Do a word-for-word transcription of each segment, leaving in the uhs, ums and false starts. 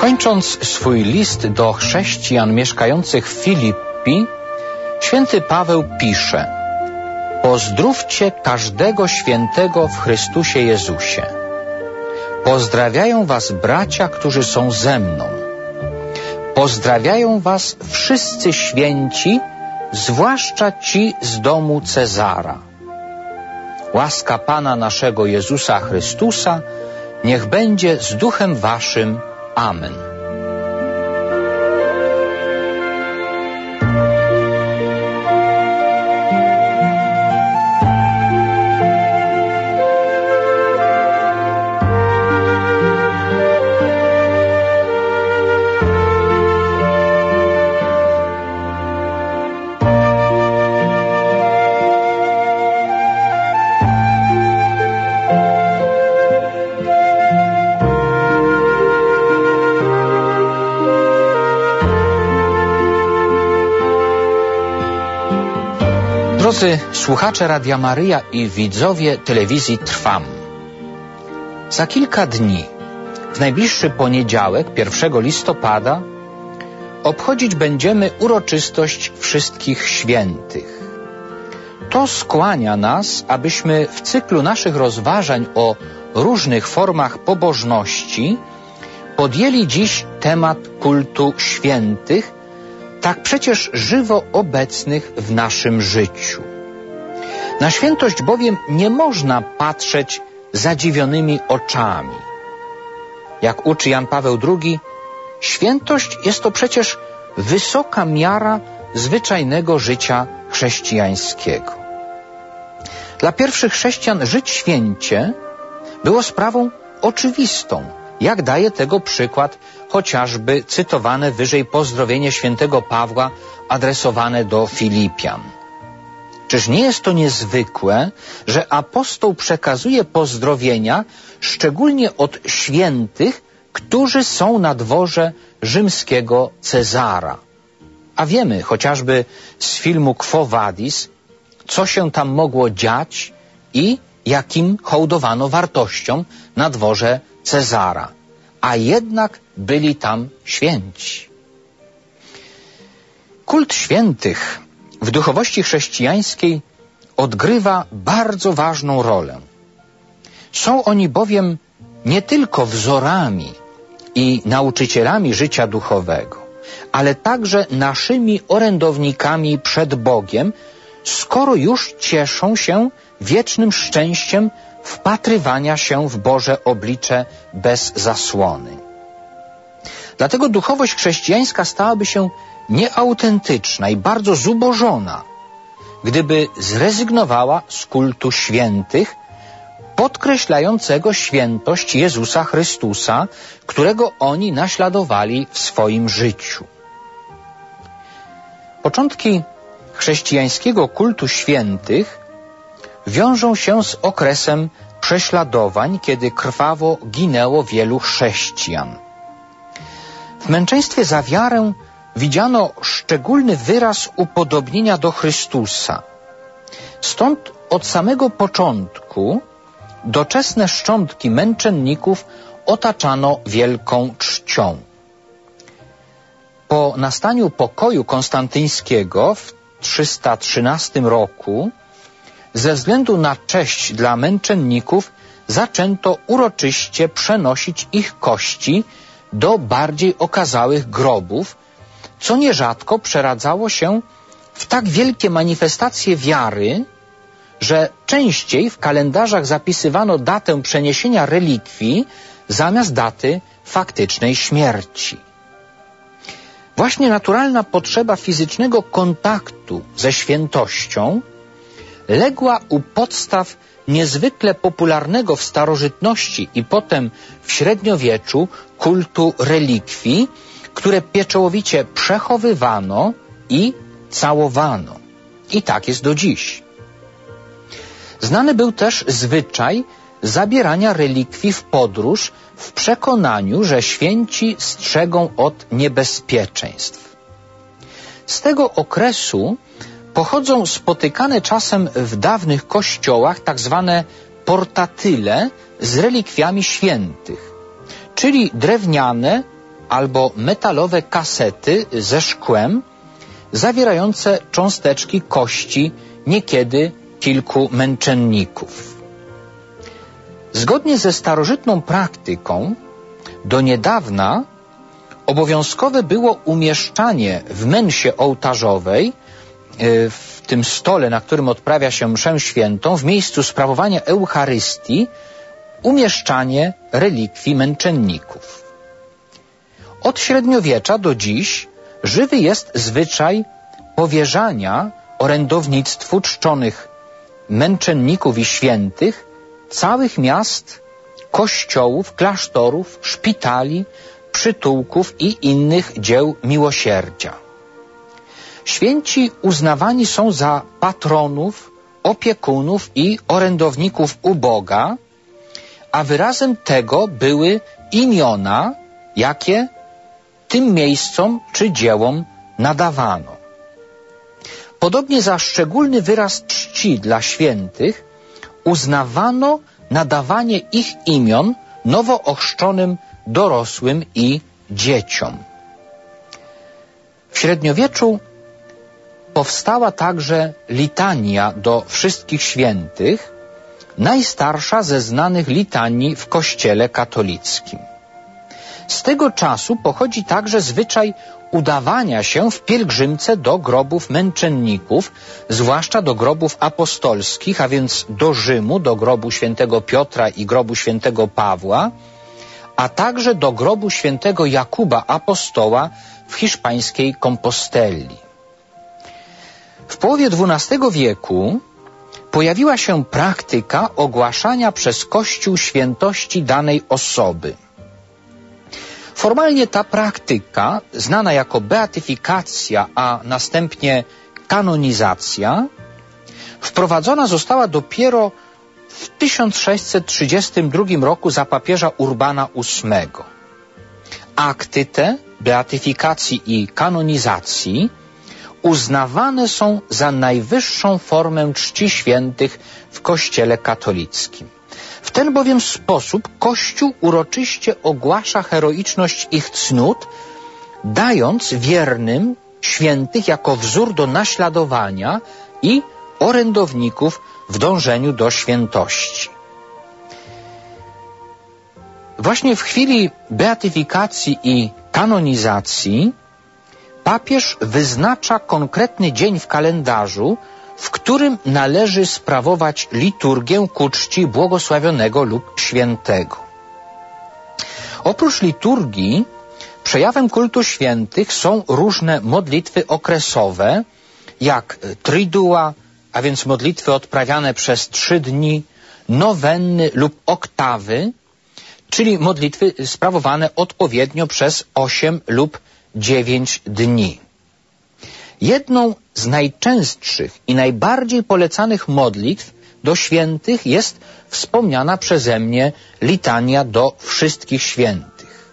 Kończąc swój list do chrześcijan mieszkających w Filipi, święty Paweł pisze: pozdrówcie każdego świętego w Chrystusie Jezusie. Pozdrawiają was bracia, którzy są ze mną. Pozdrawiają was wszyscy święci, zwłaszcza ci z domu Cezara. Łaska Pana naszego Jezusa Chrystusa niech będzie z duchem waszym. Amen. Drodzy słuchacze Radia Maryja i widzowie telewizji Trwam, za kilka dni, w najbliższy poniedziałek, pierwszego listopada, obchodzić będziemy uroczystość Wszystkich Świętych. To skłania nas, abyśmy w cyklu naszych rozważań o różnych formach pobożności podjęli dziś temat kultu świętych, tak przecież żywo obecnych w naszym życiu. Na świętość bowiem nie można patrzeć zadziwionymi oczami. Jak uczy Jan Paweł drugi, świętość jest to przecież wysoka miara zwyczajnego życia chrześcijańskiego. Dla pierwszych chrześcijan żyć święcie było sprawą oczywistą, jak daje tego przykład chociażby cytowane wyżej pozdrowienie świętego Pawła adresowane do Filipian. Czyż nie jest to niezwykłe, że apostoł przekazuje pozdrowienia szczególnie od świętych, którzy są na dworze rzymskiego Cezara? A wiemy chociażby z filmu Quo Vadis, co się tam mogło dziać i jakim hołdowano wartościom na dworze Cezara. A jednak byli tam święci. Kult świętych w duchowości chrześcijańskiej odgrywa bardzo ważną rolę. Są oni bowiem nie tylko wzorami i nauczycielami życia duchowego, ale także naszymi orędownikami przed Bogiem, skoro już cieszą się wiecznym szczęściem wpatrywania się w Boże oblicze bez zasłony. Dlatego duchowość chrześcijańska stałaby się nieautentyczna i bardzo zubożona, gdyby zrezygnowała z kultu świętych, podkreślającego świętość Jezusa Chrystusa, którego oni naśladowali w swoim życiu. Początki chrześcijańskiego kultu świętych wiążą się z okresem prześladowań, kiedy krwawo ginęło wielu chrześcijan. W męczeństwie za wiarę widziano szczególny wyraz upodobnienia do Chrystusa. Stąd od samego początku doczesne szczątki męczenników otaczano wielką czcią. Po nastaniu pokoju konstantyńskiego w trzysta trzynastym roku ze względu na cześć dla męczenników zaczęto uroczyście przenosić ich kości do bardziej okazałych grobów, co nierzadko przeradzało się w tak wielkie manifestacje wiary, że częściej w kalendarzach zapisywano datę przeniesienia relikwii zamiast daty faktycznej śmierci. Właśnie naturalna potrzeba fizycznego kontaktu ze świętością legła u podstaw niezwykle popularnego w starożytności i potem w średniowieczu kultu relikwii, które pieczołowicie przechowywano i całowano. I tak jest do dziś. Znany był też zwyczaj zabierania relikwii w podróż w przekonaniu, że święci strzegą od niebezpieczeństw. Z tego okresu pochodzą spotykane czasem w dawnych kościołach tak zwane portatyle z relikwiami świętych, czyli drewniane albo metalowe kasety ze szkłem zawierające cząsteczki kości niekiedy kilku męczenników. Zgodnie ze starożytną praktyką do niedawna obowiązkowe było umieszczanie w mensie ołtarzowej, w tym stole, na którym odprawia się mszę świętą, w miejscu sprawowania Eucharystii, umieszczanie relikwii męczenników. Od średniowiecza do dziś żywy jest zwyczaj powierzania orędownictwu czczonych męczenników i świętych całych miast, kościołów, klasztorów, szpitali, przytułków i innych dzieł miłosierdzia. Święci uznawani są za patronów, opiekunów i orędowników u Boga, a wyrazem tego były imiona, jakie tym miejscom czy dziełom nadawano. Podobnie za szczególny wyraz czci dla świętych uznawano nadawanie ich imion nowo ochrzczonym dorosłym i dzieciom. W średniowieczu powstała także litania do wszystkich świętych, najstarsza ze znanych litanii w Kościele katolickim. Z tego czasu pochodzi także zwyczaj udawania się w pielgrzymce do grobów męczenników, zwłaszcza do grobów apostolskich, a więc do Rzymu, do grobu świętego Piotra i grobu świętego Pawła, a także do grobu świętego Jakuba apostoła w hiszpańskiej Kompostelli. W połowie dwunastego wieku pojawiła się praktyka ogłaszania przez Kościół świętości danej osoby. Formalnie ta praktyka, znana jako beatyfikacja, a następnie kanonizacja, wprowadzona została dopiero w tysiąc sześćset trzydziestym drugim roku za papieża Urbana ósmego. Akty te beatyfikacji i kanonizacji uznawane są za najwyższą formę czci świętych w Kościele katolickim. W ten bowiem sposób Kościół uroczyście ogłasza heroiczność ich cnót, dając wiernym świętych jako wzór do naśladowania i orędowników w dążeniu do świętości. Właśnie w chwili beatyfikacji i kanonizacji papież wyznacza konkretny dzień w kalendarzu, w którym należy sprawować liturgię ku czci błogosławionego lub świętego. Oprócz liturgii, przejawem kultu świętych są różne modlitwy okresowe, jak tridua, a więc modlitwy odprawiane przez trzy dni, nowenny lub oktawy, czyli modlitwy sprawowane odpowiednio przez osiem lub dziewięć dni. Jedną z najczęstszych i najbardziej polecanych modlitw do świętych jest wspomniana przeze mnie litania do wszystkich świętych.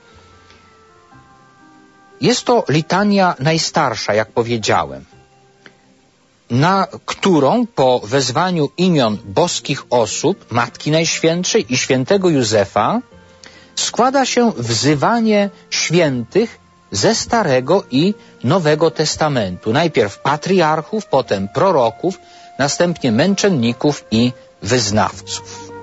Jest to litania najstarsza, jak powiedziałem, na którą po wezwaniu imion boskich osób, Matki Najświętszej i świętego Józefa, składa się wzywanie świętych ze Starego i Nowego Testamentu. Najpierw patriarchów, potem proroków, następnie męczenników i wyznawców.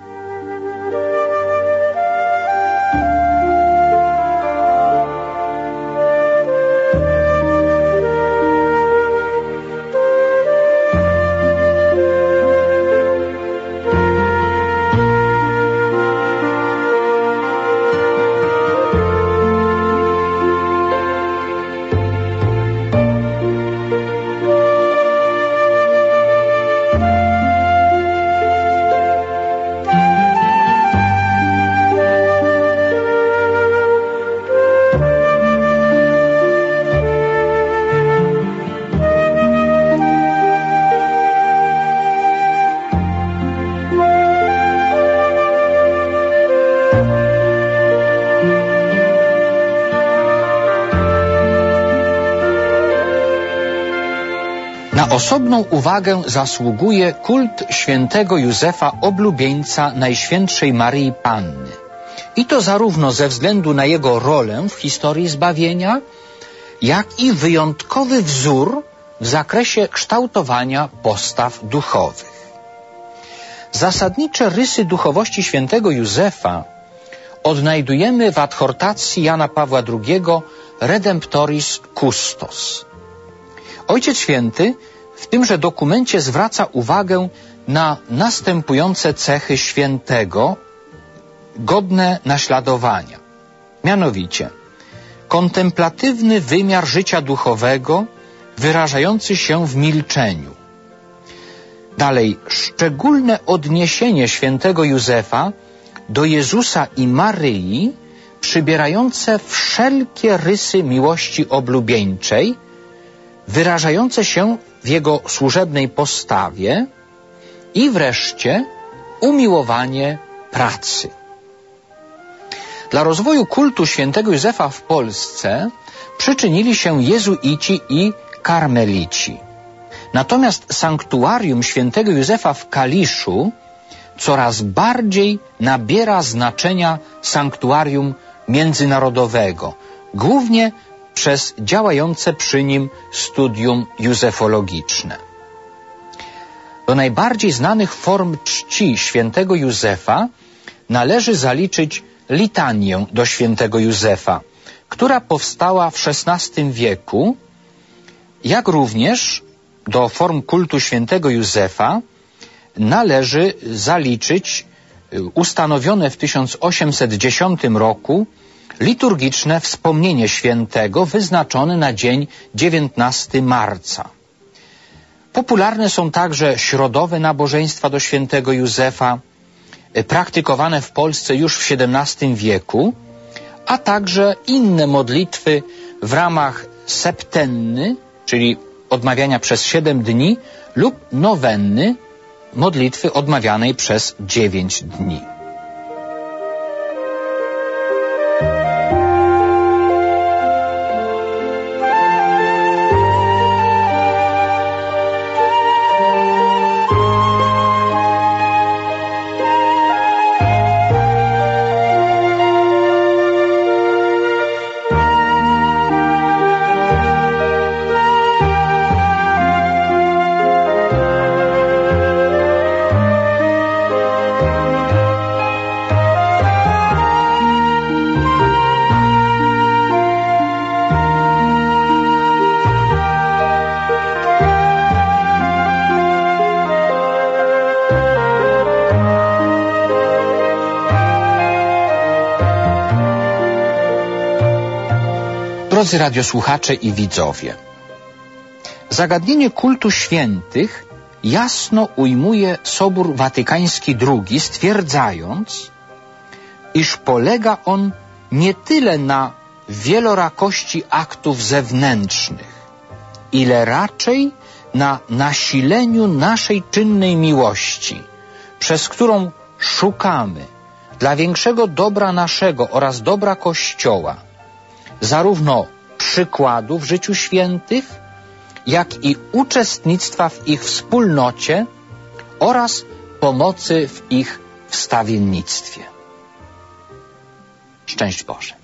Na osobną uwagę zasługuje kult świętego Józefa, oblubieńca Najświętszej Maryi Panny. I to zarówno ze względu na jego rolę w historii zbawienia, jak i wyjątkowy wzór w zakresie kształtowania postaw duchowych. Zasadnicze rysy duchowości świętego Józefa odnajdujemy w adhortacji Jana Pawła drugiego Redemptoris Custos. Ojciec Święty w tymże dokumencie zwraca uwagę na następujące cechy świętego, godne naśladowania. Mianowicie kontemplatywny wymiar życia duchowego wyrażający się w milczeniu. Dalej, szczególne odniesienie świętego Józefa do Jezusa i Maryi, przybierające wszelkie rysy miłości oblubieńczej, wyrażające się w jego służebnej postawie i wreszcie umiłowanie pracy. Dla rozwoju kultu świętego Józefa w Polsce przyczynili się jezuici i karmelici. Natomiast sanktuarium świętego Józefa w Kaliszu coraz bardziej nabiera znaczenia sanktuarium międzynarodowego, głównie przez działające przy nim studium józefologiczne. Do najbardziej znanych form czci świętego Józefa należy zaliczyć litanię do świętego Józefa, która powstała w szesnastym wieku, jak również do form kultu świętego Józefa należy zaliczyć ustanowione w tysiąc osiemset dziesiątym roku liturgiczne wspomnienie świętego wyznaczone na dzień dziewiętnastego marca. Popularne są także środowe nabożeństwa do świętego Józefa, praktykowane w Polsce już w siedemnastym wieku, a także inne modlitwy w ramach septenny, czyli odmawiania przez siedem dni, lub nowenny, modlitwy odmawianej przez dziewięć dni. Drodzy radiosłuchacze i widzowie, zagadnienie kultu świętych jasno ujmuje Sobór Watykański drugi, stwierdzając, iż polega on nie tyle na wielorakości aktów zewnętrznych, ile raczej na nasileniu naszej czynnej miłości, przez którą szukamy dla większego dobra naszego oraz dobra Kościoła zarówno przykładu w życiu świętych, jak i uczestnictwa w ich wspólnocie oraz pomocy w ich wstawiennictwie. Szczęść Boże.